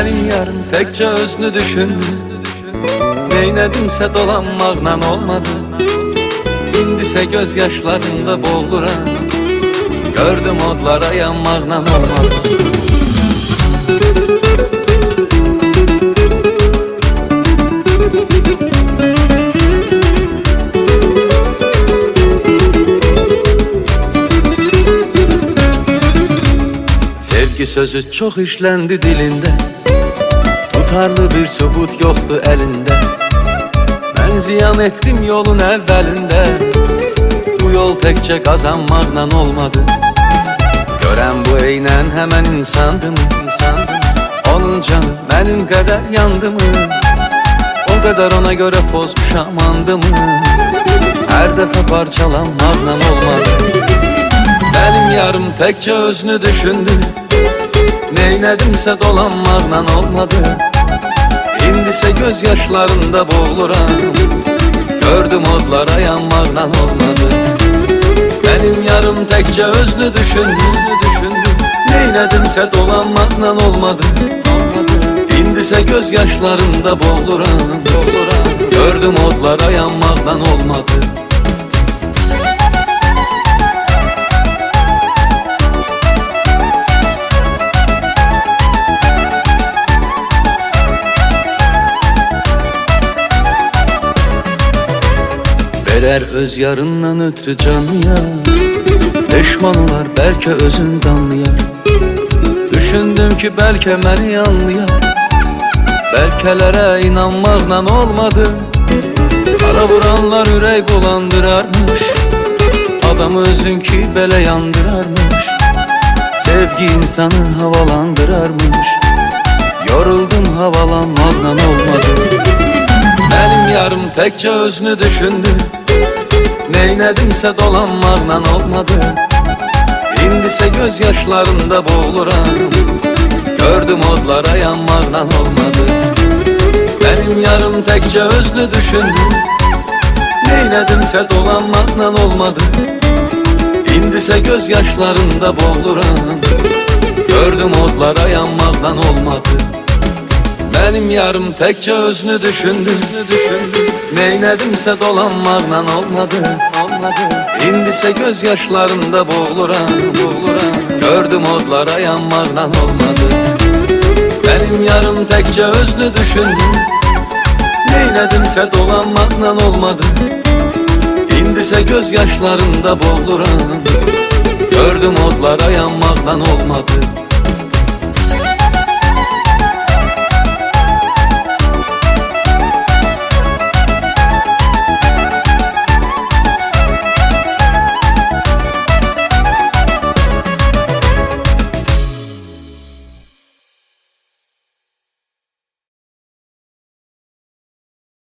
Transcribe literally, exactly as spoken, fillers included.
Benim yarım tekçe özünü düşündü. Neynedimse dolanmaqla olmadı. İndise gözyaşlarında boğuluram. Gördüm odlara yanmaqla olmadı. Sevgi sözü çok işlendi dilinde. Tutarlı bir sübut yoktu elinde. Ben ziyan ettim yolun evvelinde. Bu yol tekçe kazanmakla olmadı. Gören bu eynen hemen insandı mı? İnsandı mı? Onun canı benim kadar yandı mı? O kadar ona göre pozmuşam andı mı? Her defa parçalanmakla olmadı. Benim yarım tekçe özünü düşündü. Neynedimse dolanmakla olmadı. İndise gözyaşlarında boğuluram. Gördüm odlara yanmakla olmadı. Benim yarım tekçe özünü düşündü. Neynedimse dolanmakla olmadı. İndise gözyaşlarında boğuluram. Gördüm odlara yanmakla olmadı. Verer öz yarından ötürü canıya. Peşman olar belki özün danlayar. Düşündüm ki belki beni anlayar. Belkelere inanmakla olmadı. Kara vuranlar yürek dolandırarmış. Adam özün ki böyle yandırarmış. Sevgi insanı havalandırarmış. Yoruldum havalanmakla olmadı. Benim yarım tekçe özünü düşündü. Neynedimse dolanmakla olmadı. İndise gözyaşlarında boğuluram. Gördüm odlara yanmakla olmadı. Benim yarım tekçe özünü düşündü. Neynedimse dolanmakla olmadı. İndise gözyaşlarında boğuluram. Gördüm odlara yanmakla olmadı. Benim yarım tekçe özünü düşündü. Neynedimse dolanmakla olmadı. İndise gözyaşlarında boğuluram. Gördüm odlara yanmakla olmadı. Benim yarım tekçe özünü düşündü. Neynedimse dolanmakla olmadı. İndise gözyaşlarında boğuluram. Gördüm odlara yanmakla olmadı.